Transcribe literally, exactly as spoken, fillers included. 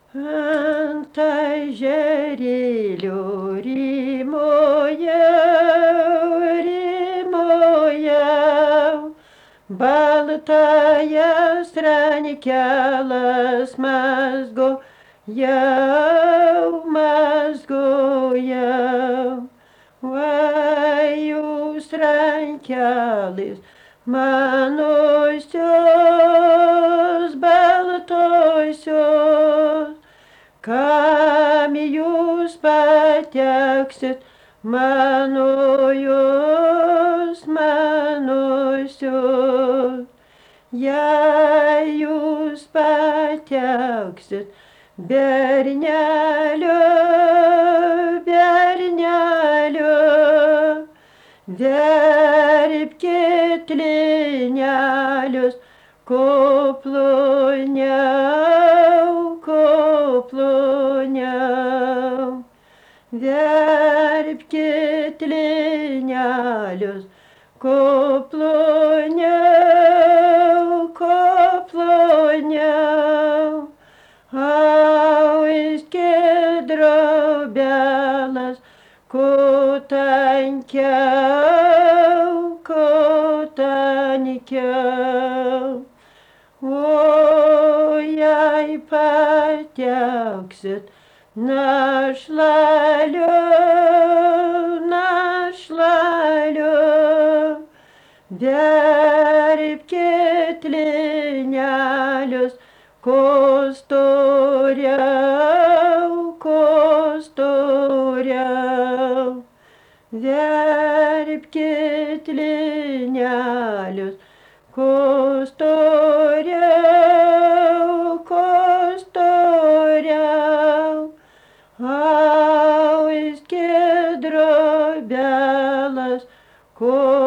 Ant ežerėlio rymojau, rymojau, baltajas rankelas mazgojau, mazgojau. Vai jūs rankelės manosios, baltosios, kam jūs pateksit, manojos, manosios. Jei jūs pateksit, bernelio, bernelio, verpkit linelius, kuploniau, kuploniau. Verpkit linelius, kuploniau, kuploniau. Auskit drobeles, kuo tankiau, kuo tankiau. O jei pateksit, našlalio, našlalio, verpkit linelius, kuo storiau, kuo storiau. Verpkit linelius, kuo storiau, kuo storiau. Auskit drobeles, kuo